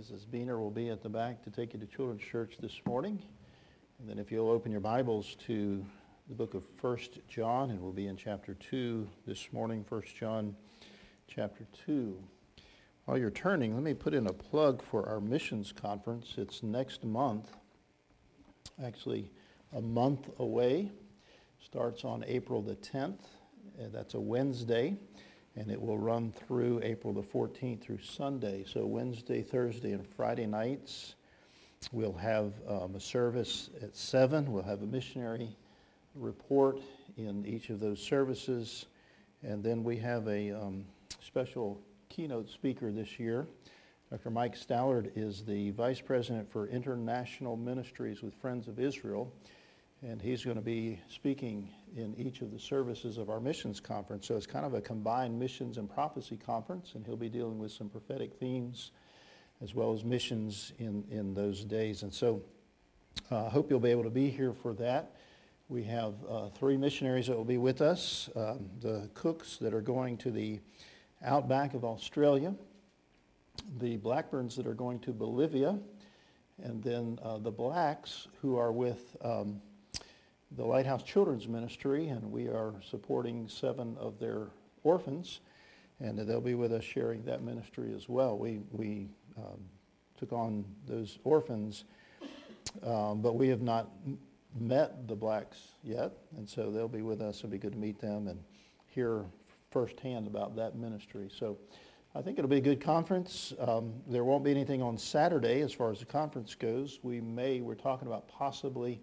Mrs. Beener will be at the back to take you to Children's Church this morning. And then if you'll open your Bibles to the book of 1 John, and we'll be in chapter 2 this morning, 1 John chapter 2. While you're turning, let me put in a plug for our missions conference. It's next month, actually a month away. Starts on April the 10th. That's a Wednesday. And it will run through April the 14th through Sunday. So Wednesday, Thursday, and Friday nights, we'll have a service at 7. We'll have a missionary report in each of those services. And then we have a special keynote speaker this year. Dr. Mike Stallard is the Vice President for International Ministries with Friends of Israel. And he's going to be speaking in each of the services of our missions conference. So it's kind of a combined missions and prophecy conference, and he'll be dealing with some prophetic themes as well as missions in those days. And so I hope you'll be able to be here for that. We have 3 missionaries that will be with us. The Cooks that are going to the outback of Australia, the Blackburns that are going to Bolivia, and then the Blacks who are with the Lighthouse Children's Ministry, and we are supporting 7 of their orphans, and they'll be with us sharing that ministry as well. We took on those orphans, but we have not met the Blacks yet, and so they'll be with us. It'll be good to meet them and hear firsthand about that ministry. So I think it'll be a good conference. There won't be anything on Saturday as far as the conference goes. We're talking about possibly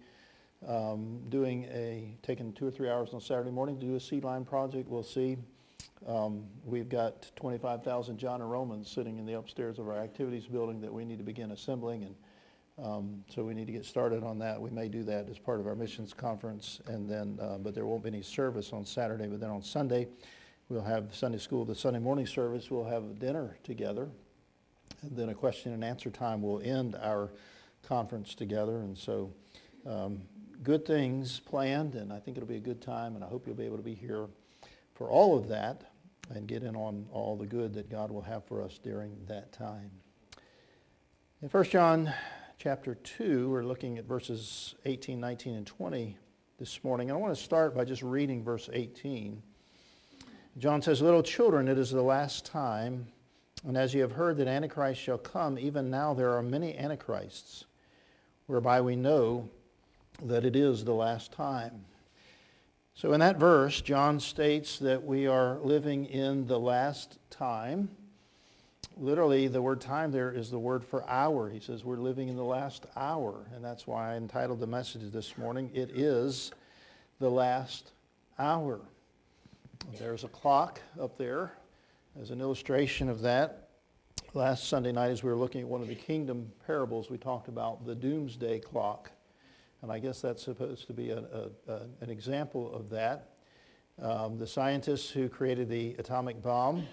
taking 2 or 3 hours on Saturday morning to do a seed line project. We'll see. We've got 25,000 John and Romans sitting in the upstairs of our activities building that we need to begin assembling, and so we need to get started on that. We may do that as part of our missions conference, and then, but there won't be any service on Saturday. But then on Sunday, we'll have Sunday school, the Sunday morning service. We'll have dinner together, and then a question and answer time will end our conference together. And so good things planned, and I think it'll be a good time, and I hope you'll be able to be here for all of that and get in on all the good that God will have for us during that time. In 1 John chapter 2, we're looking at verses 18, 19, and 20 this morning. And I want to start by just reading verse 18. John says, "Little children, it is the last time, and as you have heard that Antichrist shall come, even now there are many Antichrists, whereby we know that it is the last time." So in that verse, John states that we are living in the last time. Literally, the word time there is the word for hour. He says we're living in the last hour, and that's why I entitled the message this morning, "It is the last hour." There's a clock up there as an illustration of that. Last Sunday night, as we were looking at one of the kingdom parables, we talked about the doomsday clock. And I guess that's supposed to be an example of that. The scientists who created the atomic bomb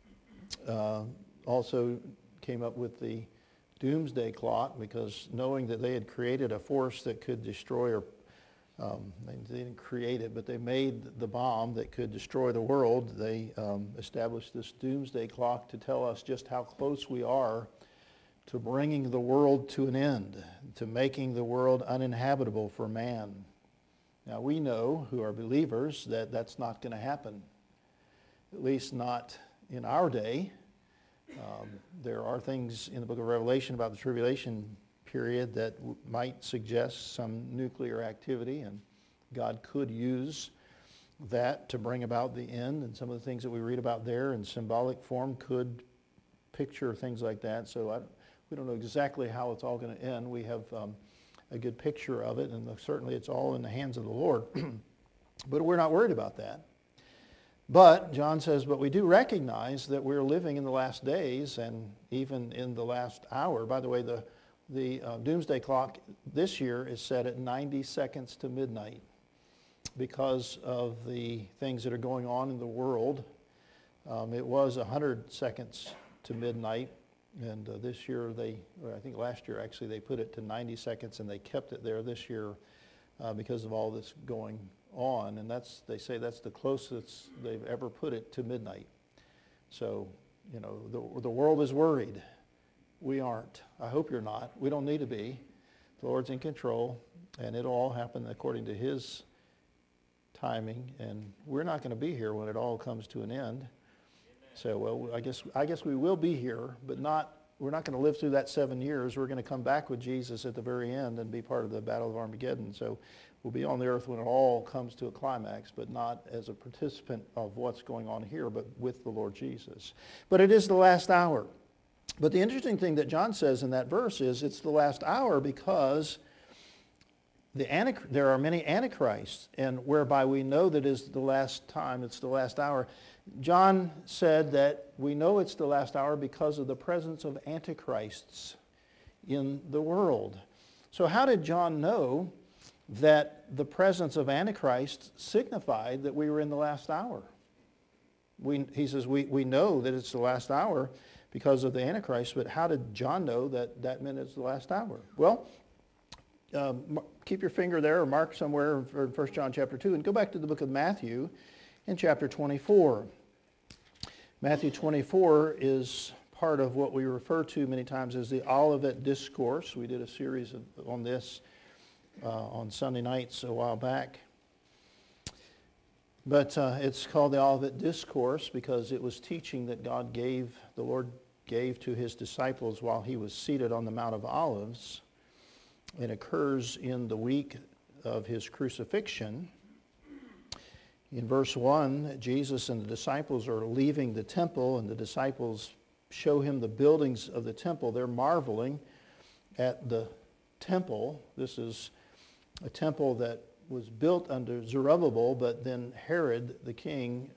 also came up with the doomsday clock, because knowing that they had created a force that could destroy, or they didn't create it, but they made the bomb that could destroy the world, they established this doomsday clock to tell us just how close we are to bringing the world to an end, to making the world uninhabitable for man. Now we know, who are believers, that that's not going to happen, at least not in our day. There are things in the book of Revelation about the tribulation period that might suggest some nuclear activity, and God could use that to bring about the end, and some of the things that we read about there in symbolic form could picture things like that. So we don't know exactly how it's all going to end. We have a good picture of it, and certainly it's all in the hands of the Lord. But we're not worried about that. But John says, but we do recognize that we're living in the last days, and even in the last hour. By the way, the doomsday clock this year is set at 90 seconds to midnight because of the things that are going on in the world. It was 100 seconds to midnight. And this year, I think last year actually, they put it to 90 seconds, and they kept it there this year because of all this going on. And they say that's the closest they've ever put it to midnight. So, the world is worried. We aren't. I hope you're not. We don't need to be. The Lord's in control, and it'll all happen according to His timing, and we're not going to be here when it all comes to an end. So, well, I guess we will be here, but we're not going to live through that 7 years. We're going to come back with Jesus at the very end and be part of the Battle of Armageddon. So we'll be on the earth when it all comes to a climax, but not as a participant of what's going on here, but with the Lord Jesus. But it is the last hour. But the interesting thing that John says in that verse is it's the last hour because there are many antichrists, and whereby we know that is the last time, it's the last hour. John said that we know it's the last hour because of the presence of antichrists in the world. So how did John know that the presence of antichrists signified that we were in the last hour? He says we know that it's the last hour because of the antichrist, but how did John know that that meant it's the last hour? Well, keep your finger there or mark somewhere in 1 John chapter 2 and go back to the book of Matthew in chapter 24. Matthew 24 is part of what we refer to many times as the Olivet Discourse. We did a series on this on Sunday nights a while back. But it's called the Olivet Discourse because it was teaching that the Lord gave to His disciples while He was seated on the Mount of Olives. It occurs in the week of His crucifixion. In verse 1, Jesus and the disciples are leaving the temple, and the disciples show Him the buildings of the temple. They're marveling at the temple. This is a temple that was built under Zerubbabel, but then Herod the king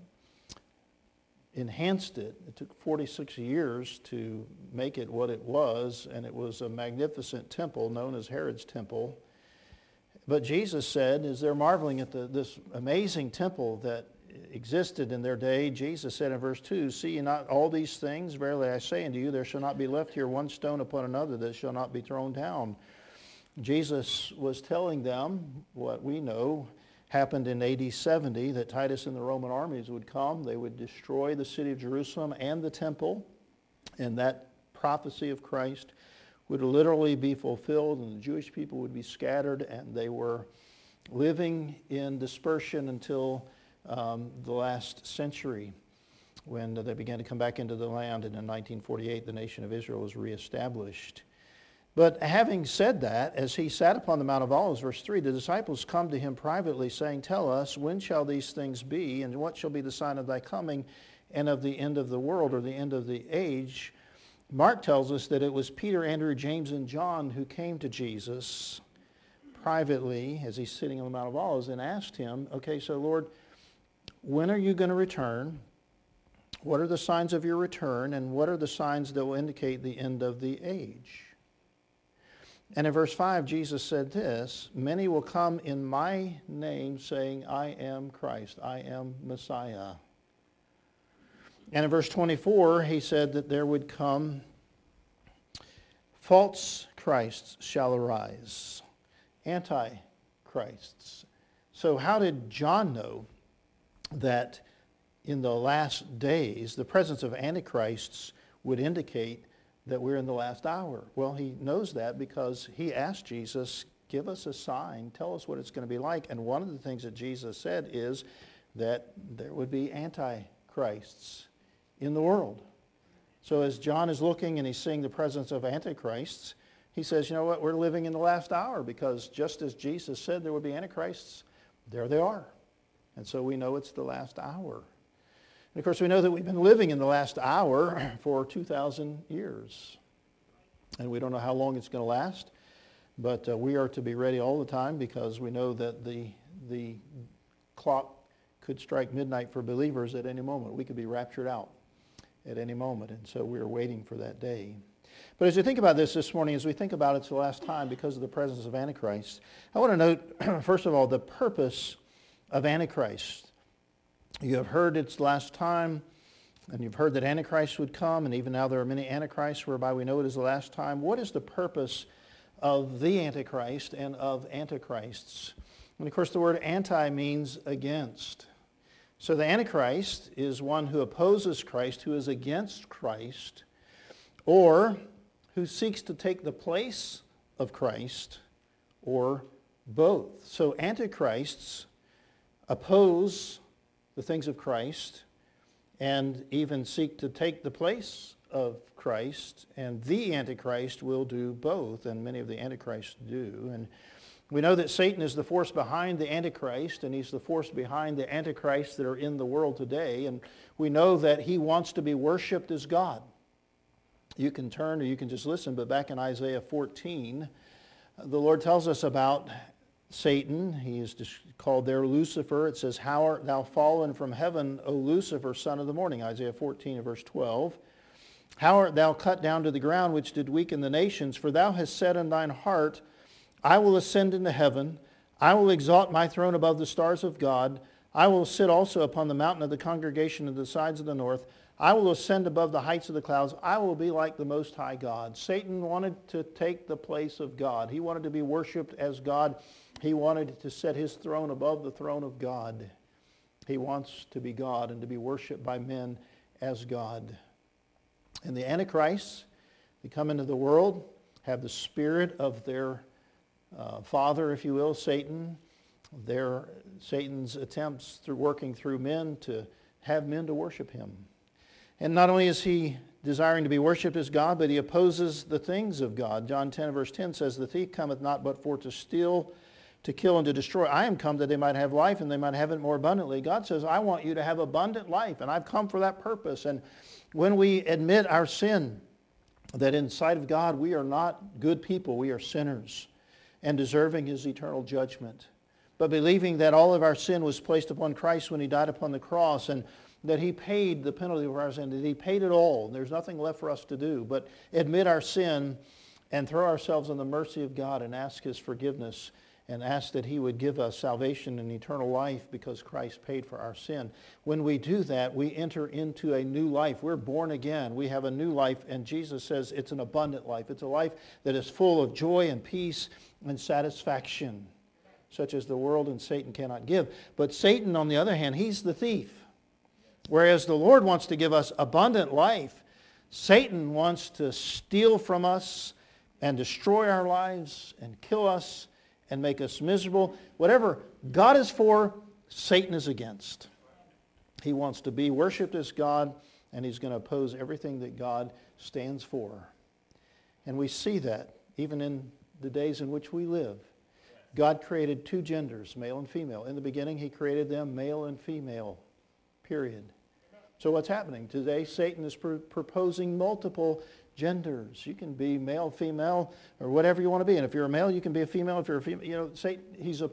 enhanced it. It took 46 years to make it what it was, and it was a magnificent temple known as Herod's temple. But Jesus said, as they're marveling at this amazing temple that existed in their day, Jesus said in verse 2, "See ye not all these things? Verily I say unto you, there shall not be left here one stone upon another that shall not be thrown down." Jesus was telling them what we know happened in AD 70, that Titus and the Roman armies would come. They would destroy the city of Jerusalem and the temple, and that prophecy of Christ would literally be fulfilled, and the Jewish people would be scattered, and they were living in dispersion until the last century when they began to come back into the land, and in 1948 the nation of Israel was reestablished. But having said that, as He sat upon the Mount of Olives, verse 3, the disciples come to Him privately, saying, "Tell us, when shall these things be, and what shall be the sign of Thy coming and of the end of the world," or the end of the age? Mark tells us that it was Peter, Andrew, James, and John who came to Jesus privately as He's sitting on the Mount of Olives and asked Him, "Okay, so Lord, when are you going to return? What are the signs of your return, and what are the signs that will indicate the end of the age?" And in verse 5, Jesus said this, "Many will come in my name saying, I am Christ, I am Messiah." And in verse 24, He said that there would come false Christs shall arise, antichrists. So how did John know that in the last days the presence of antichrists would indicate that we're in the last hour? Well, he knows that because he asked Jesus, "Give us a sign, tell us what it's going to be like." And one of the things that Jesus said is that there would be antichrists in the world. So as John is looking and he's seeing the presence of antichrists, he says, you know what, we're living in the last hour, because just as Jesus said there would be antichrists, there they are. And so we know it's the last hour. And of course, we know that we've been living in the last hour for 2,000 years. And we don't know how long it's going to last, but we are to be ready all the time, because we know that the clock could strike midnight for believers at any moment. We could be raptured out at any moment, and so we are waiting for that day. But as we think about this morning, as we think about it's the last time because of the presence of Antichrist, I want to note, first of all, the purpose of Antichrist. You have heard it's the last time, and you've heard that Antichrist would come, and even now there are many Antichrists whereby we know it is the last time. What is the purpose of the Antichrist and of Antichrists? And of course the word anti means against. So the Antichrist is one who opposes Christ, who is against Christ, or who seeks to take the place of Christ, or both. So antichrists oppose the things of Christ and even seek to take the place of Christ, and the Antichrist will do both, and many of the Antichrists do. And we know that Satan is the force behind the Antichrist, and he's the force behind the Antichrists that are in the world today, and we know that he wants to be worshipped as God. You can turn or you can just listen, but back in Isaiah 14, the Lord tells us about Satan. He is called there Lucifer. It says, "How art thou fallen from heaven, O Lucifer, son of the morning?" Isaiah 14 and verse 12. "How art thou cut down to the ground, which did weaken the nations? For thou hast said in thine heart, I will ascend into heaven. I will exalt my throne above the stars of God. I will sit also upon the mountain of the congregation of the sides of the north. I will ascend above the heights of the clouds. I will be like the Most High God." Satan wanted to take the place of God. He wanted to be worshipped as God. He wanted to set his throne above the throne of God. He wants to be God and to be worshipped by men as God. And the Antichrists that come into the world have the spirit of their father, if you will, Satan. Satan's attempts through working through men to have men to worship him. And not only is he desiring to be worshipped as God, but he opposes the things of God. John 10 verse 10 says, "The thief cometh not but for to steal, to kill, and to destroy. I am come that they might have life, and they might have it more abundantly." God says, I want you to have abundant life, and I've come for that purpose. And when we admit our sin, that in sight of God we are not good people, we are sinners, and deserving his eternal judgment. But believing that all of our sin was placed upon Christ when he died upon the cross, and that he paid the penalty of our sin, that he paid it all. There's nothing left for us to do but admit our sin and throw ourselves on the mercy of God and ask his forgiveness and ask that he would give us salvation and eternal life because Christ paid for our sin. When we do that, we enter into a new life. We're born again. We have a new life, and Jesus says it's an abundant life. It's a life that is full of joy and peace and satisfaction, such as the world and Satan cannot give. But Satan, on the other hand, he's the thief. Whereas the Lord wants to give us abundant life, Satan wants to steal from us and destroy our lives and kill us and make us miserable. Whatever God is for, Satan is against. He wants to be worshipped as God, and he's going to oppose everything that God stands for. And we see that even in the days in which we live. God created two genders, male and female. In the beginning, he created them male and female, period. So what's happening? Today, Satan is proposing multiple genders. You can be male, female, or whatever you want to be. And if you're a male, you can be a female. If you're a female, Satan, he's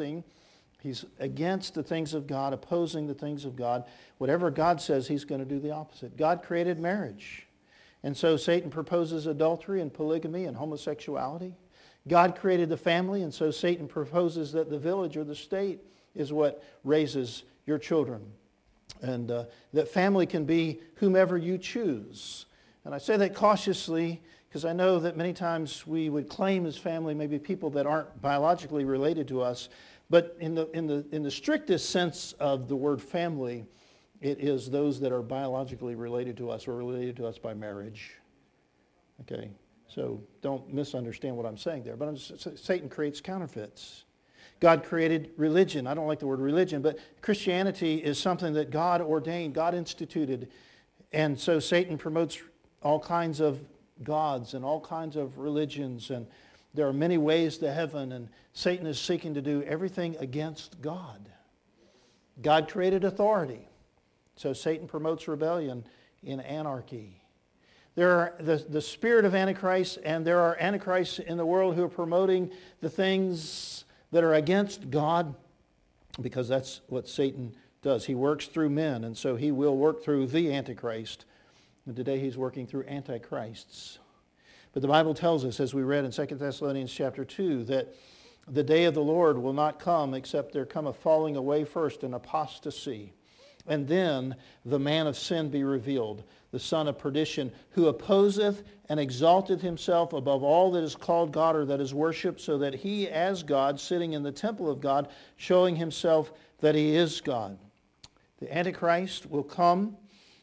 against the things of God, opposing the things of God. Whatever God says, he's going to do the opposite. God created marriage. And so Satan proposes adultery and polygamy and homosexuality. God created the family, and so Satan proposes that the village or the state is what raises your children. And that family can be whomever you choose. And I say that cautiously because I know that many times we would claim as family maybe people that aren't biologically related to us. But in the strictest sense of the word family, it is those that are biologically related to us or related to us by marriage. Okay, so don't misunderstand what I'm saying there. But Satan creates counterfeits. God created religion. I don't like the word religion, but Christianity is something that God ordained, God instituted. And so Satan promotes all kinds of gods and all kinds of religions, and there are many ways to heaven, and Satan is seeking to do everything against God. God created authority, so Satan promotes rebellion in anarchy. There are the spirit of Antichrist, and there are Antichrists in the world who are promoting the things that are against God, because that's what Satan does. He works through men, and so he will work through the Antichrist. And today he's working through antichrists. But the Bible tells us, as we read in 2 Thessalonians chapter 2, that the day of the Lord will not come except there come a falling away first, an apostasy. And then the man of sin be revealed, the son of perdition, who opposeth and exalteth himself above all that is called God or that is worshipped, so that he as God, sitting in the temple of God, showing himself that he is God. The Antichrist will come,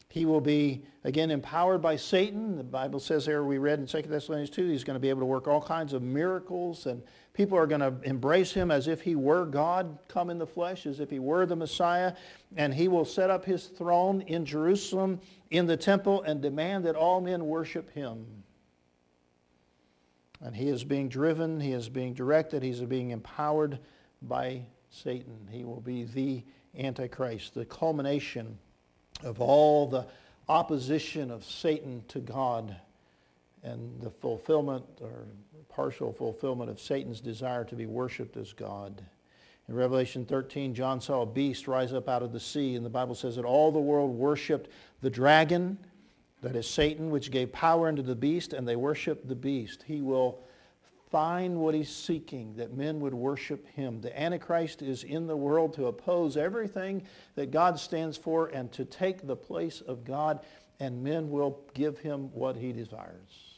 He will be, again, empowered by Satan. The Bible says there, we read in 2 Thessalonians 2, he's going to be able to work all kinds of miracles, and people are going to embrace him as if he were God come in the flesh, as if he were the Messiah, and he will set up his throne in Jerusalem, in the temple, and demand that all men worship him. And he is being driven, he is being directed, he's being empowered by Satan. He will be the Antichrist, the culmination of all the opposition of Satan to God and the fulfillment or partial fulfillment of Satan's desire to be worshipped as God. In Revelation 13, John saw a beast rise up out of the sea, and the Bible says that all the world worshipped the dragon, that is Satan, which gave power unto the beast, and they worshiped the beast. He will find what he's seeking, that men would worship him. The Antichrist is in the world to oppose everything that God stands for and to take the place of God, and men will give him what he desires.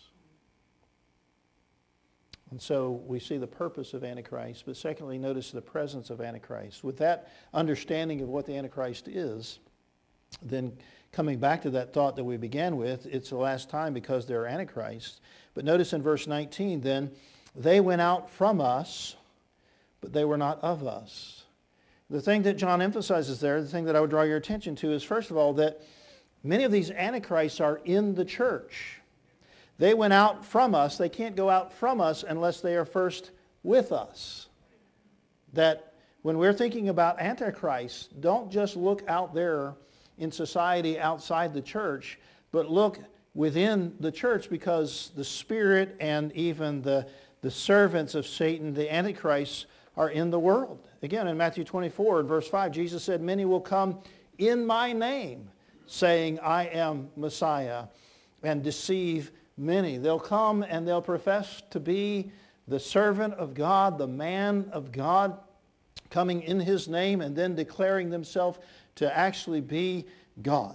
And so we see the purpose of Antichrist, but secondly, notice the presence of Antichrist. With that understanding of what the Antichrist is, then coming back to that thought that we began with, it's the last time because they're Antichrists. But notice in verse 19 then, they went out from us, but they were not of us. The thing that John emphasizes there, the thing that I would draw your attention to is, first of all, that many of these Antichrists are in the church. They went out from us. They can't go out from us unless they are first with us. That when we're thinking about Antichrist, don't just look out there in society outside the church, but look within the church, because the spirit and even the servants of Satan, the Antichrists, are in the world. Again, in Matthew 24, verse 5, Jesus said, many will come in my name, saying, I am Messiah, and deceive many. They'll come and they'll profess to be the servant of God, the man of God, coming in his name and then declaring themselves to actually be God.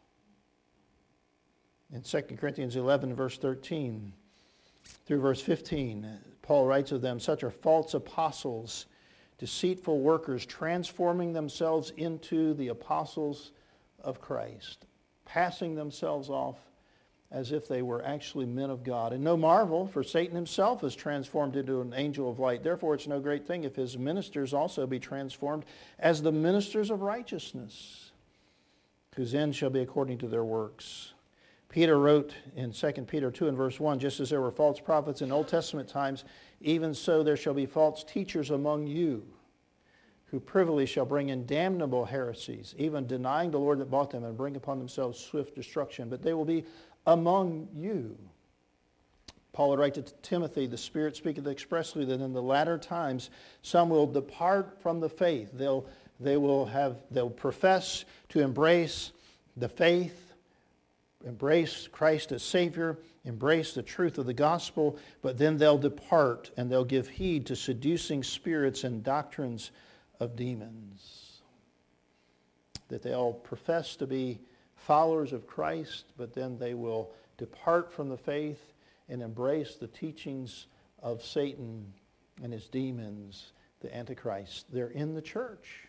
In 2 Corinthians 11, verse 13 through verse 15, Paul writes of them, such are false apostles, deceitful workers, transforming themselves into the apostles of Christ, passing themselves off as if they were actually men of God. And no marvel, for Satan himself is transformed into an angel of light. Therefore, it's no great thing if his ministers also be transformed as the ministers of righteousness, whose end shall be according to their works. Peter wrote in 2 Peter 2 and verse 1, just as there were false prophets in Old Testament times, even so there shall be false teachers among you, who privily shall bring in damnable heresies, even denying the Lord that bought them, and bring upon themselves swift destruction. But they will be among you. Paul would write to Timothy, the Spirit speaketh expressly that in the latter times some will depart from the faith. They'll profess to embrace the faith, embrace Christ as Savior, embrace the truth of the gospel, but then they'll depart and they'll give heed to seducing spirits and doctrines of demons. That they'll profess to be followers of Christ, but then they will depart from the faith and embrace the teachings of Satan and his demons, the Antichrist. They're in the church.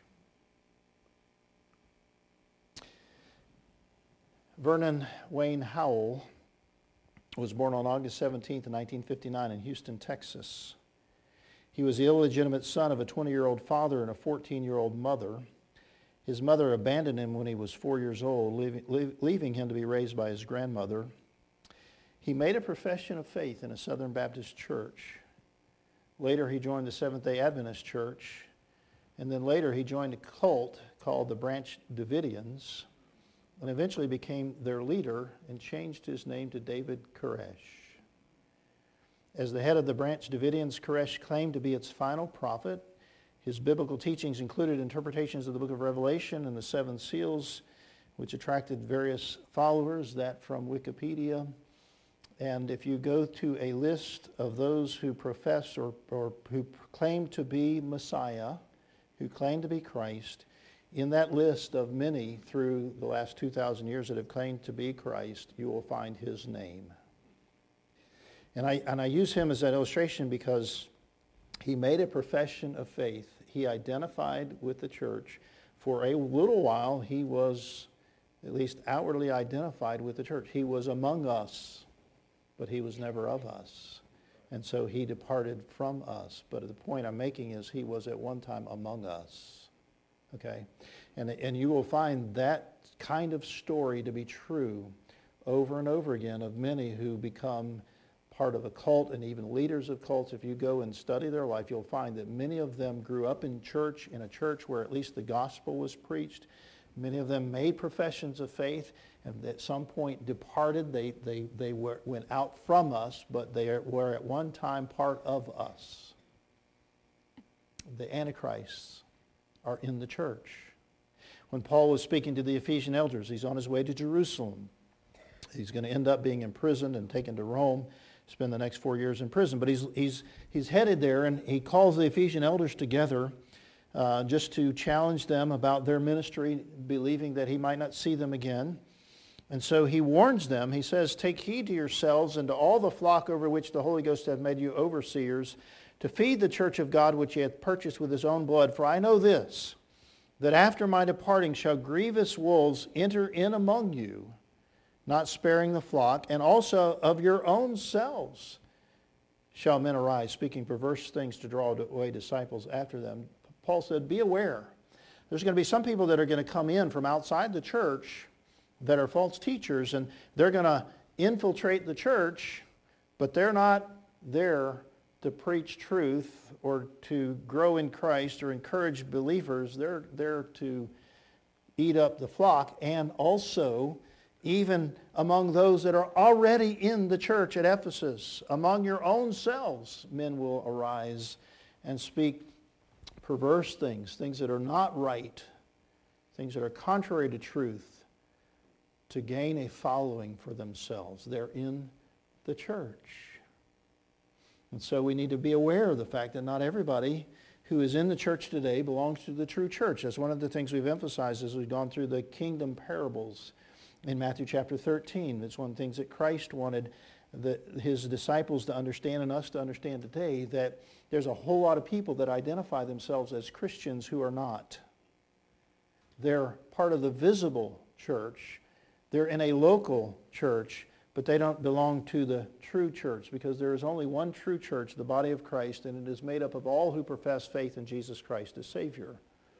Vernon Wayne Howell was born on August 17th, 1959 in Houston, Texas. He was the illegitimate son of a 20-year-old father and a 14-year-old mother. His mother abandoned him when he was 4 years old, leaving him to be raised by his grandmother. He made a profession of faith in a Southern Baptist church. Later he joined the Seventh-day Adventist Church, and then later he joined a cult called the Branch Davidians, and eventually became their leader and changed his name to David Koresh. As the head of the Branch Davidians, Koresh claimed to be its final prophet. His biblical teachings included interpretations of the book of Revelation and the seven seals, which attracted various followers, that from Wikipedia. And if you go to a list of those who profess or who claim to be Messiah, who claim to be Christ, in that list of many through the last 2,000 years that have claimed to be Christ, you will find his name. And I use him as an illustration because he made a profession of faith. He identified with the church. For a little while, he was at least outwardly identified with the church. He was among us, but he was never of us. And so he departed from us. But the point I'm making is he was at one time among us. Okay? And you will find that kind of story to be true over and over again of many who become part of a cult and even leaders of cults. If you go and study their life, you'll find that many of them grew up in a church where at least the gospel was preached. Many of them made professions of faith and at some point departed. They went out from us, but they were at one time part of us. The Antichrists are in the church. When Paul was speaking to the Ephesian elders, he's on his way to Jerusalem. He's going to end up being imprisoned and taken to Rome, spend the next 4 years in prison. But he's headed there, and he calls the Ephesian elders together just to challenge them about their ministry, believing that he might not see them again. And so he warns them. He says, "Take heed to yourselves and to all the flock over which the Holy Ghost hath made you overseers, to feed the church of God which he hath purchased with his own blood. For I know this, that after my departing shall grievous wolves enter in among you, not sparing the flock, and also of your own selves shall men arise, speaking perverse things to draw away disciples after them." Paul said, be aware. There's going to be some people that are going to come in from outside the church that are false teachers, and they're going to infiltrate the church, but they're not there to preach truth or to grow in Christ or encourage believers. They're there to eat up the flock. And also, even among those that are already in the church at Ephesus, among your own selves, men will arise and speak perverse things, things that are not right, things that are contrary to truth, to gain a following for themselves. They're in the church. And so we need to be aware of the fact that not everybody who is in the church today belongs to the true church. That's one of the things we've emphasized as we've gone through the kingdom parables in Matthew chapter 13. It's one of the things that Christ wanted his disciples to understand and us to understand today, that there's a whole lot of people that identify themselves as Christians who are not. They're part of the visible church. They're in a local church, but they don't belong to the true church, because there is only one true church, the body of Christ, and it is made up of all who profess faith in Jesus Christ as Savior.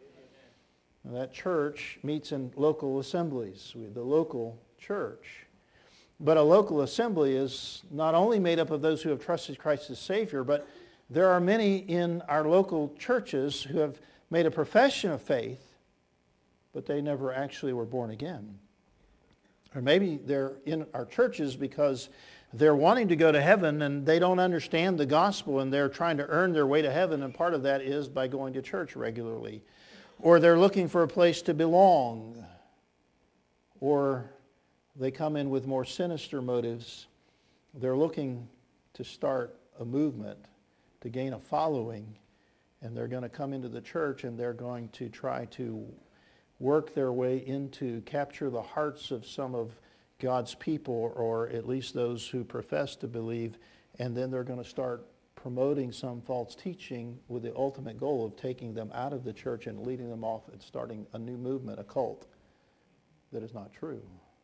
Now, that church meets in local assemblies, the local church. But a local assembly is not only made up of those who have trusted Christ as Savior, but there are many in our local churches who have made a profession of faith, but they never actually were born again. Or maybe they're in our churches because they're wanting to go to heaven and they don't understand the gospel and they're trying to earn their way to heaven, and part of that is by going to church regularly. Or they're looking for a place to belong. Or they come in with more sinister motives. They're looking to start a movement, to gain a following, and they're going to come into the church and they're going to try to work their way into capture the hearts of some of God's people, or at least those who profess to believe, and then they're going to start promoting some false teaching with the ultimate goal of taking them out of the church and leading them off and starting a new movement, a cult, that is not true.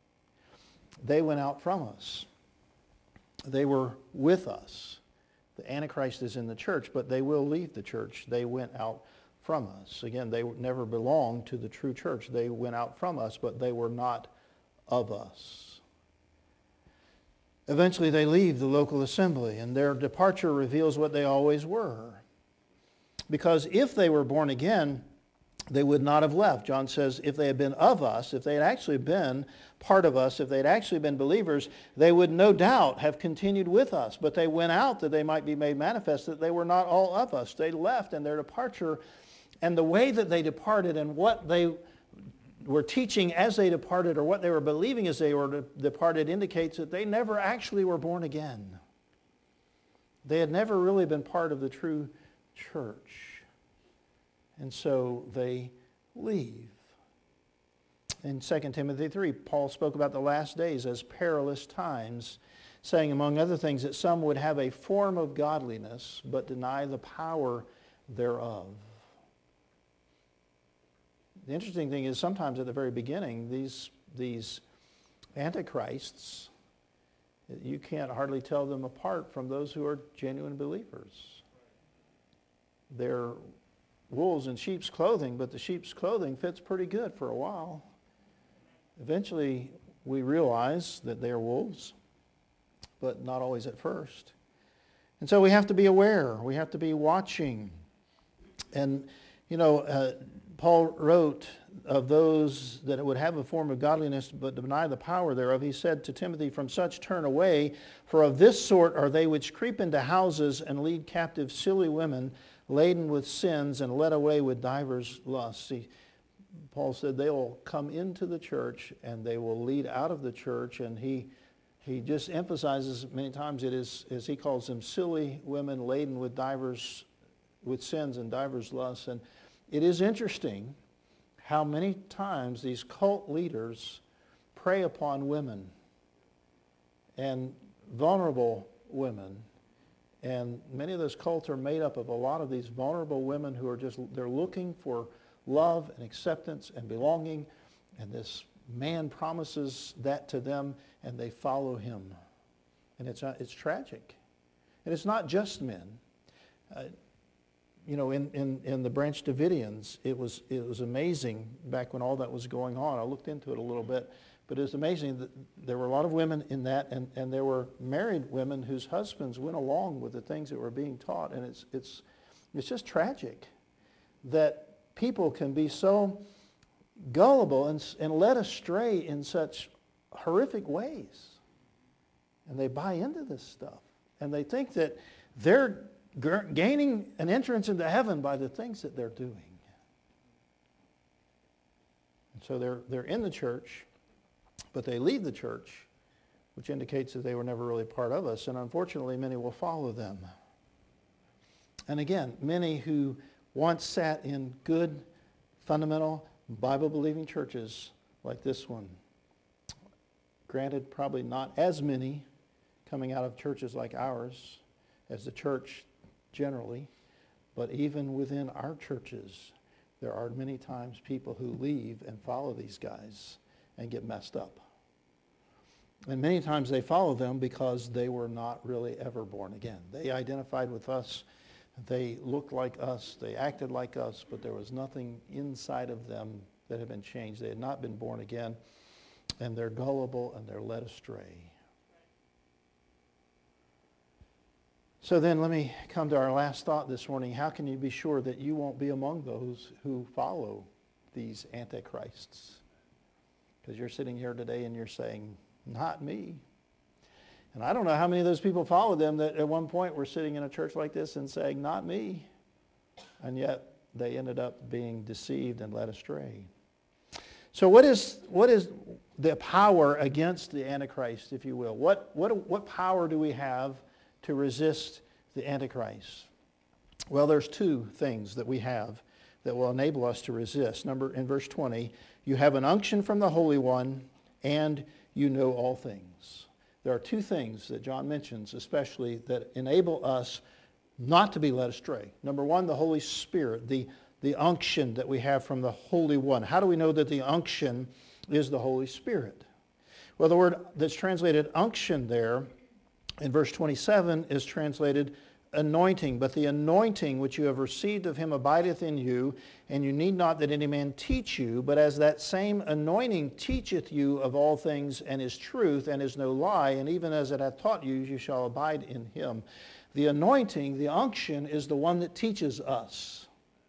They went out from us. They were with us. The Antichrist is in the church, but they will leave the church. They went out from us. Again, they never belonged to the true church. They went out from us, but they were not of us. Eventually they leave the local assembly, and their departure reveals what they always were. Because if they were born again, they would not have left. John says if they had been of us, if they had actually been part of us, if they had actually been believers, they would no doubt have continued with us. But they went out that they might be made manifest that they were not all of us. They left, and their departure and the way that they departed and what they were teaching as they departed, or what they were believing as they were departed, indicates that they never actually were born again. They had never really been part of the true church. And so they leave. In 2 Timothy 3, Paul spoke about the last days as perilous times, saying, among other things, that some would have a form of godliness, but deny the power thereof. The interesting thing is sometimes at the very beginning, these these antichrists, you can't hardly tell them apart from those who are genuine believers. They're wolves in sheep's clothing, but the sheep's clothing fits pretty good for a while. Eventually, we realize that they are wolves, but not always at first. And so we have to be aware. We have to be watching. And, Paul wrote of those that would have a form of godliness but deny the power thereof. He said to Timothy, "From such turn away, for of this sort are they which creep into houses and lead captive silly women, laden with sins and led away with divers lusts." See, Paul said they will come into the church and they will lead out of the church, and he just emphasizes many times it is, as he calls them, silly women laden with sins and divers lusts. And it is interesting how many times these cult leaders prey upon women and vulnerable women. And many of those cults are made up of a lot of these vulnerable women who are they're looking for love and acceptance and belonging. And this man promises that to them, and they follow him. And it's tragic. And it's not just men. In the Branch Davidians, it was amazing back when all that was going on. I looked into it a little bit, but it was amazing that there were a lot of women in that, and there were married women whose husbands went along with the things that were being taught. And it's just tragic that people can be so gullible and led astray in such horrific ways. And they buy into this stuff. And they think that they're gaining an entrance into heaven by the things that they're doing. And so they're in the church, but they leave the church, which indicates that they were never really part of us. And unfortunately, many will follow them. And again, many who once sat in good, fundamental, Bible-believing churches like this one. Granted, probably not as many coming out of churches like ours as the church generally, but even within our churches, there are many times people who leave and follow these guys and get messed up. And many times they follow them because they were not really ever born again. They identified with us. They looked like us. They acted like us, but there was nothing inside of them that had been changed. They had not been born again, and they're gullible and they're led astray. So then let me come to our last thought this morning. How can you be sure that you won't be among those who follow these antichrists? Because you're sitting here today and you're saying, not me. And I don't know how many of those people followed them that at one point were sitting in a church like this and saying, not me. And yet they ended up being deceived and led astray. So what is the power against the Antichrist, if you will? What power do we have to resist the Antichrist? Well, there's two things that we have that will enable us to resist. In verse 20, you have an unction from the Holy One, and you know all things. There are two things that John mentions especially that enable us not to be led astray. Number one, the Holy Spirit, the unction that we have from the Holy One. How do we know that the unction is the Holy Spirit? Well, the word that's translated unction there in verse 27 is translated anointing. But the anointing which you have received of him abideth in you, and you need not that any man teach you, but as that same anointing teacheth you of all things, and is truth, and is no lie, and even as it hath taught you, you shall abide in him. The anointing, the unction, is the one that teaches us.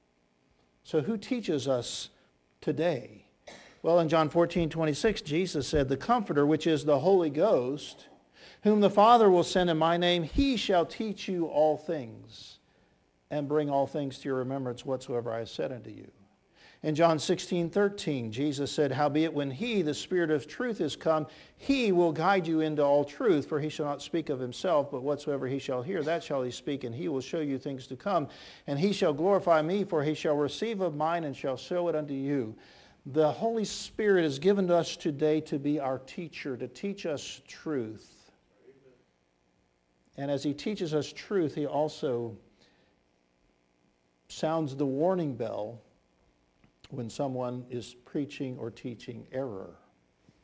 So who teaches us today? Well, in John 14:26, Jesus said, the Comforter, which is the Holy Ghost, whom the Father will send in my name, he shall teach you all things, and bring all things to your remembrance whatsoever I have said unto you. In John 16:13, Jesus said, howbeit when he, the Spirit of truth, is come, he will guide you into all truth, for he shall not speak of himself, but whatsoever he shall hear, that shall he speak, and he will show you things to come. And he shall glorify me, for he shall receive of mine, and shall show it unto you. The Holy Spirit is given to us today to be our teacher, to teach us truth. And as he teaches us truth, he also sounds the warning bell when someone is preaching or teaching error.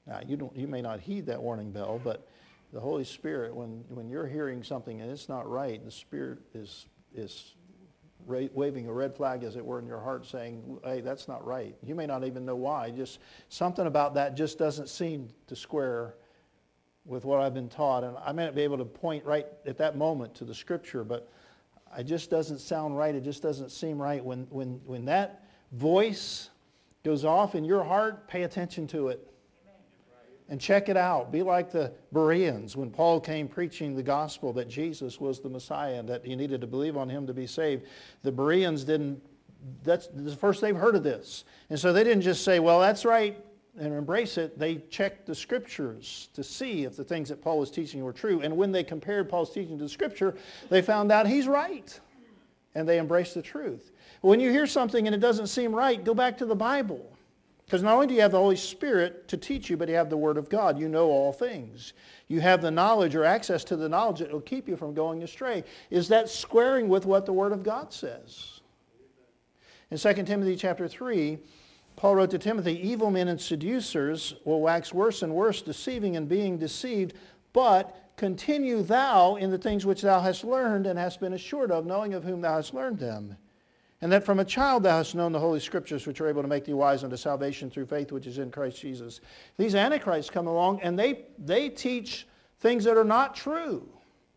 Now, you may not heed that warning bell, but the Holy Spirit, when you're hearing something and it's not right, the Spirit is waving a red flag, as it were, in your heart saying, hey, that's not right. You may not even know why. Just something about that just doesn't seem to square with what I've been taught. And I may not be able to point right at that moment to the Scripture, but it just doesn't sound right. It just doesn't seem right. When that voice goes off in your heart, pay attention to it. And check it out. Be like the Bereans when Paul came preaching the gospel that Jesus was the Messiah and that you needed to believe on him to be saved. The Bereans that's the first they've heard of this. And so they didn't just say, well, that's right, and embrace it. They checked the Scriptures to see if the things that Paul was teaching were true. And when they compared Paul's teaching to the Scripture, they found out he's right. And they embraced the truth. When you hear something and it doesn't seem right, go back to the Bible. Because not only do you have the Holy Spirit to teach you, but you have the Word of God. You know all things. You have the knowledge or access to the knowledge that will keep you from going astray. Is that squaring with what the Word of God says? In 2 Timothy chapter 3, Paul wrote to Timothy, evil men and seducers will wax worse and worse, deceiving and being deceived, but continue thou in the things which thou hast learned and hast been assured of, knowing of whom thou hast learned them. And that from a child thou hast known the Holy Scriptures, which are able to make thee wise unto salvation through faith which is in Christ Jesus. These antichrists come along and they teach things that are not true.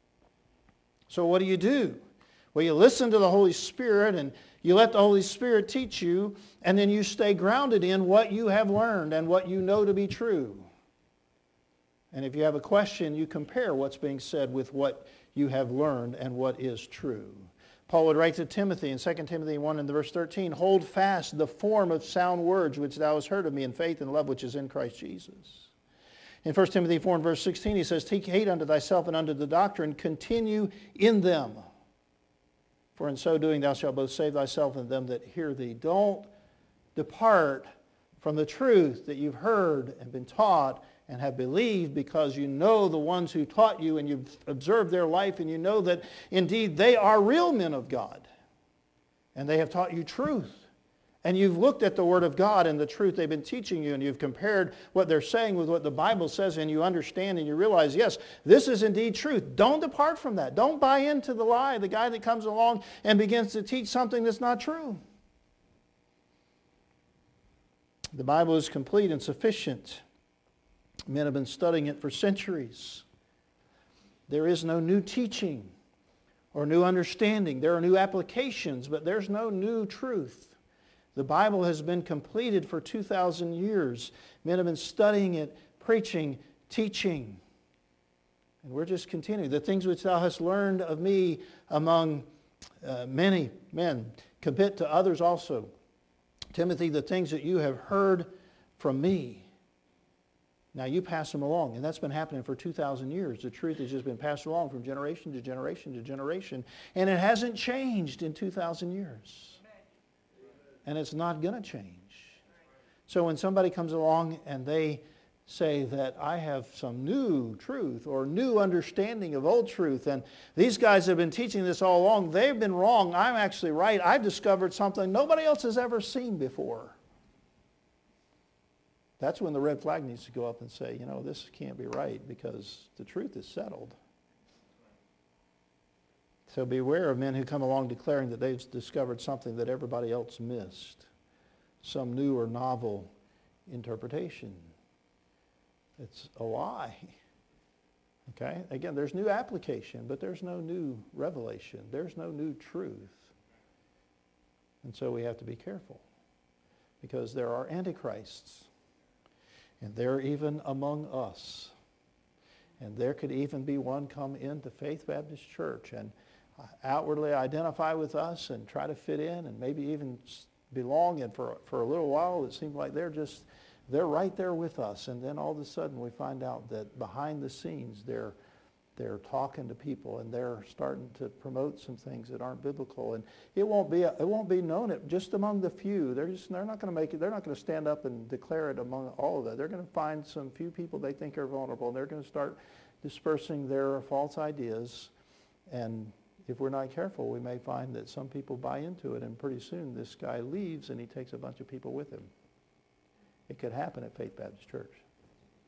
So what do? Well, you listen to the Holy Spirit and you let the Holy Spirit teach you, and then you stay grounded in what you have learned and what you know to be true. And if you have a question, you compare what's being said with what you have learned and what is true. Paul would write to Timothy in 2 Timothy 1 and verse 13, hold fast the form of sound words which thou hast heard of me in faith and love which is in Christ Jesus. In 1 Timothy 4 and verse 16 he says, take heed unto thyself and unto the doctrine, continue in them. For in so doing thou shalt both save thyself and them that hear thee. Don't depart from the truth that you've heard and been taught and have believed, because you know the ones who taught you and you've observed their life and you know that indeed they are real men of God and they have taught you truth. And you've looked at the Word of God and the truth they've been teaching you, and you've compared what they're saying with what the Bible says, and you understand and you realize, yes, this is indeed truth. Don't depart from that. Don't buy into the lie, the guy that comes along and begins to teach something that's not true. The Bible is complete and sufficient. Men have been studying it for centuries. There is no new teaching or new understanding. There are new applications, but there's no new truth. The Bible has been completed for 2,000 years. Men have been studying it, preaching, teaching. And we're just continuing. The things which thou hast learned of me among many men, commit to others also. Timothy, the things that you have heard from me, now you pass them along. And that's been happening for 2,000 years. The truth has just been passed along from generation to generation to generation. And it hasn't changed in 2,000 years. And it's not going to change. So when somebody comes along and they say that I have some new truth or new understanding of old truth, and these guys have been teaching this all along, they've been wrong, I'm actually right, I've discovered something nobody else has ever seen before. That's when the red flag needs to go up and say, this can't be right, because the truth is settled. So beware of men who come along declaring that they've discovered something that everybody else missed, some new or novel interpretation. It's a lie. Okay? Again, there's new application, but there's no new revelation. There's no new truth. And so we have to be careful, because there are antichrists. And they're even among us. And there could even be one come into Faith Baptist Church and outwardly identify with us and try to fit in and maybe even belong. And for a little while it seems like they're right there with us. And then all of a sudden we find out that behind the scenes they're talking to people and they're starting to promote some things that aren't biblical. And it won't be known just among the few. They're not going to make it. They're not going to stand up and declare it among all of that. They're going to find some few people they think are vulnerable, and they're going to start dispersing their false ideas. And if we're not careful, we may find that some people buy into it, and pretty soon this guy leaves and he takes a bunch of people with him. It could happen at Faith Baptist Church.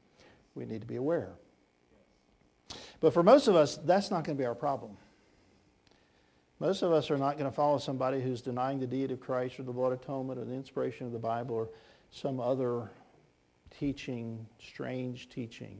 We need to be aware. But for most of us, that's not going to be our problem. Most of us are not going to follow somebody who's denying the deity of Christ or the blood atonement or the inspiration of the Bible or some other teaching, strange teaching.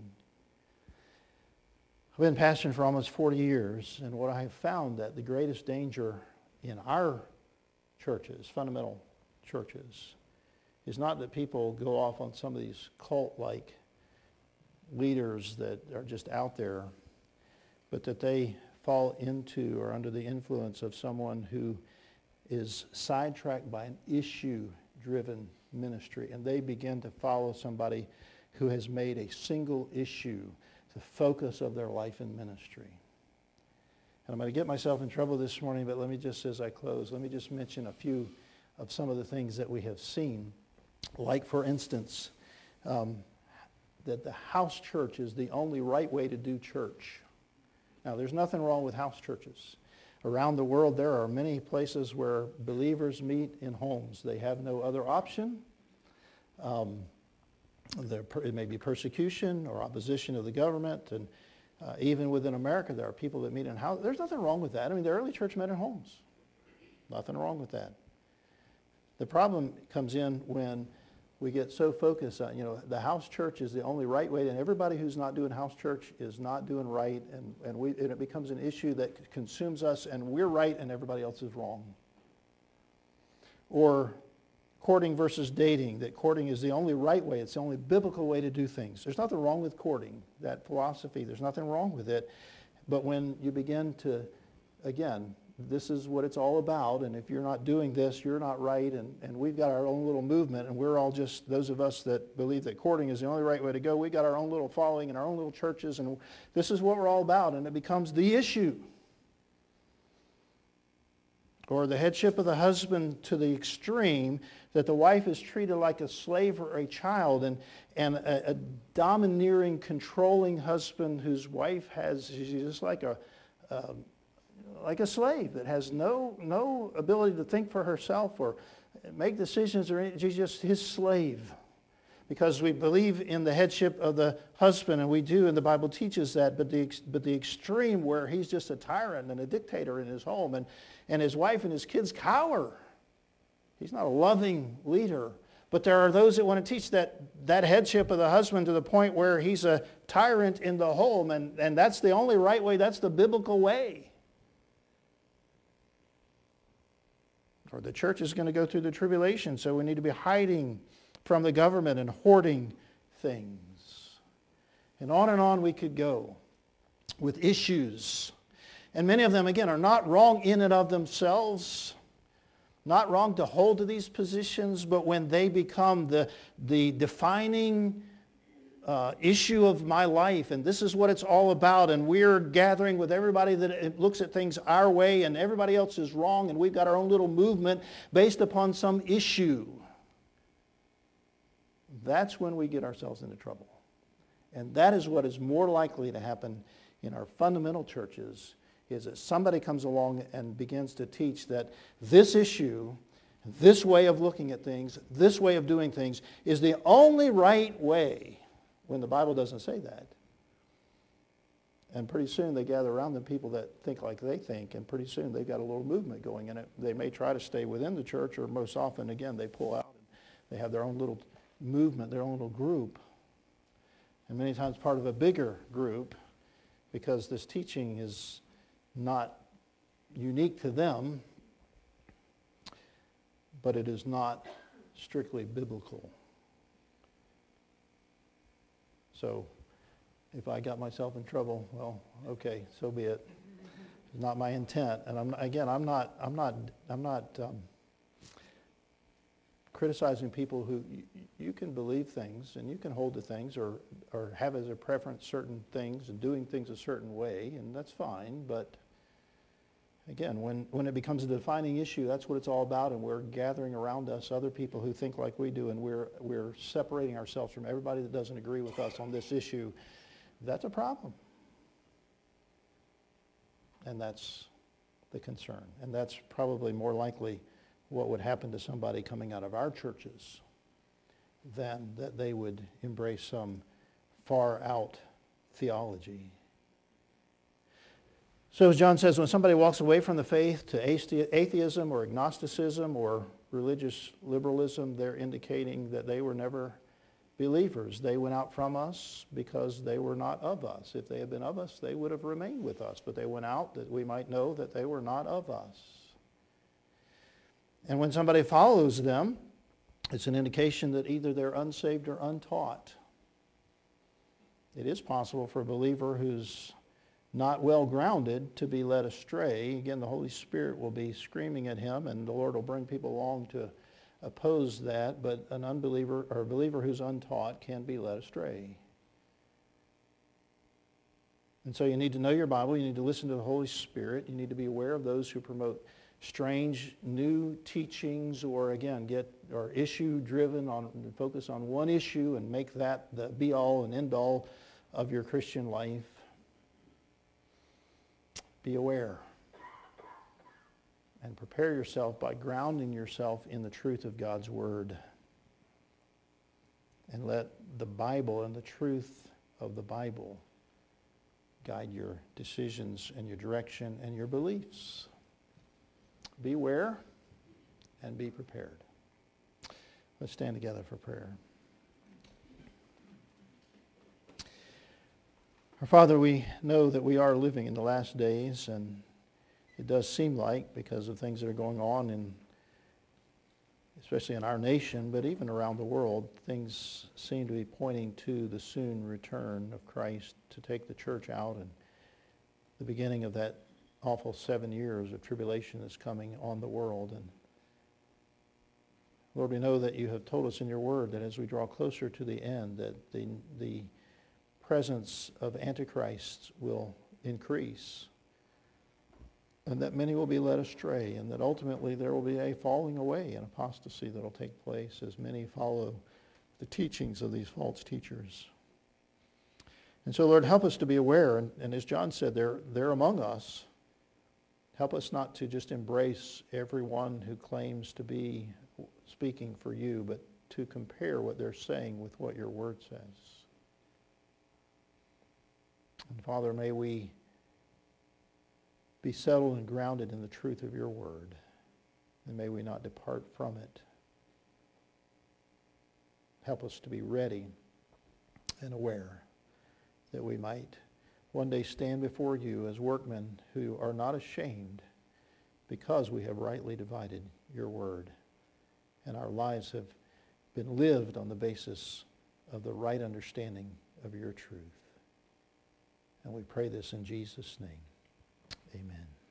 I've been pastoring for almost 40 years, and what I have found that the greatest danger in our churches, fundamental churches, is not that people go off on some of these cult-like leaders that are just out there, but that they fall into or under the influence of someone who is sidetracked by an issue-driven ministry, and they begin to follow somebody who has made a single issue the focus of their life and ministry. And I'm going to get myself in trouble this morning, but let me just, as I close, let me just mention a few of some of the things that we have seen. Like, for instance, that the house church is the only right way to do church. Now, there's nothing wrong with house churches. Around the world, there are many places where believers meet in homes. They have no other option. It may be persecution or opposition of the government. And even within America, there are people that meet in houses. There's nothing wrong with that. I mean, the early church met in homes. Nothing wrong with that. The problem comes in when we get so focused on, the house church is the only right way, and everybody who's not doing house church is not doing right, and it becomes an issue that consumes us, and we're right and everybody else is wrong. Or courting versus dating, that courting is the only right way, it's the only biblical way to do things. There's nothing wrong with courting, that philosophy, there's nothing wrong with it, but when you begin to, again, this is what it's all about, and if you're not doing this, you're not right, and we've got our own little movement, and we're all just, those of us that believe that courting is the only right way to go, we got our own little following and our own little churches, and this is what we're all about, and it becomes the issue. Or the headship of the husband to the extreme, that the wife is treated like a slave or a child, and a domineering, controlling husband whose wife she's just like a slave that has no ability to think for herself or make decisions, or she's just his slave. Because we believe in the headship of the husband, and we do, and the Bible teaches that, but the extreme where he's just a tyrant and a dictator in his home, and his wife and his kids cower. He's not a loving leader. But there are those that want to teach that headship of the husband to the point where he's a tyrant in the home, and that's the only right way, that's the biblical way. Or the church is going to go through the tribulation, so we need to be hiding from the government and hoarding things. And on we could go with issues. And many of them, again, are not wrong in and of themselves, not wrong to hold to these positions, but when they become the defining issue of my life, and this is what it's all about, and we're gathering with everybody that looks at things our way, and everybody else is wrong, and we've got our own little movement based upon some issue. That's when we get ourselves into trouble. And that is what is more likely to happen in our fundamental churches, is that somebody comes along and begins to teach that this issue, this way of looking at things, this way of doing things is the only right way, when the Bible doesn't say that. And pretty soon they gather around them people that think like they think, and pretty soon they've got a little movement going in it. They may try to stay within the church, or most often, again, they pull out. They have their own little movement, their own little group. And many times part of a bigger group, because this teaching is not unique to them, but it is not strictly biblical. So if I got myself in trouble, well, okay, so be it. It's not my intent. And I'm not criticizing people who you can believe things and you can hold to things or have as a preference certain things and doing things a certain way, and that's fine. But again, when it becomes a defining issue, that's what it's all about, and we're gathering around us other people who think like we do, and we're separating ourselves from everybody that doesn't agree with us on this issue. That's a problem. And that's the concern. And that's probably more likely what would happen to somebody coming out of our churches than that they would embrace some far out theology. So as John says, when somebody walks away from the faith to atheism or agnosticism or religious liberalism, they're indicating that they were never believers. They went out from us because they were not of us. If they had been of us, they would have remained with us. But they went out that we might know that they were not of us. And when somebody follows them, it's an indication that either they're unsaved or untaught. It is possible for a believer who's not well grounded to be led astray. Again, the Holy Spirit will be screaming at him, and the Lord will bring people along to oppose that, but an unbeliever or a believer who's untaught can be led astray. And so you need to know your Bible, you need to listen to the Holy Spirit, you need to be aware of those who promote strange new teachings, or again or issue driven, focus on one issue and make that the be all and end all of your Christian life. Be aware and prepare yourself by grounding yourself in the truth of God's Word. And let the Bible and the truth of the Bible guide your decisions and your direction and your beliefs. Be aware and be prepared. Let's stand together for prayer. Our Father, we know that we are living in the last days, and it does seem like, because of things that are going on, especially in our nation, but even around the world, things seem to be pointing to the soon return of Christ to take the church out, and the beginning of that awful 7 years of tribulation that's coming on the world. And Lord, we know that you have told us in your word that as we draw closer to the end, that the presence of Antichrist will increase, and that many will be led astray, and that ultimately there will be a falling away and apostasy that will take place as many follow the teachings of these false teachers. And so, Lord, help us to be aware, and as John said, they're among us. Help us not to just embrace everyone who claims to be speaking for you, but to compare what they're saying with what your word says. And Father, may we be settled and grounded in the truth of your word, and may we not depart from it. Help us to be ready and aware that we might one day stand before you as workmen who are not ashamed, because we have rightly divided your word, and our lives have been lived on the basis of the right understanding of your truth. And we pray this in Jesus' name. Amen.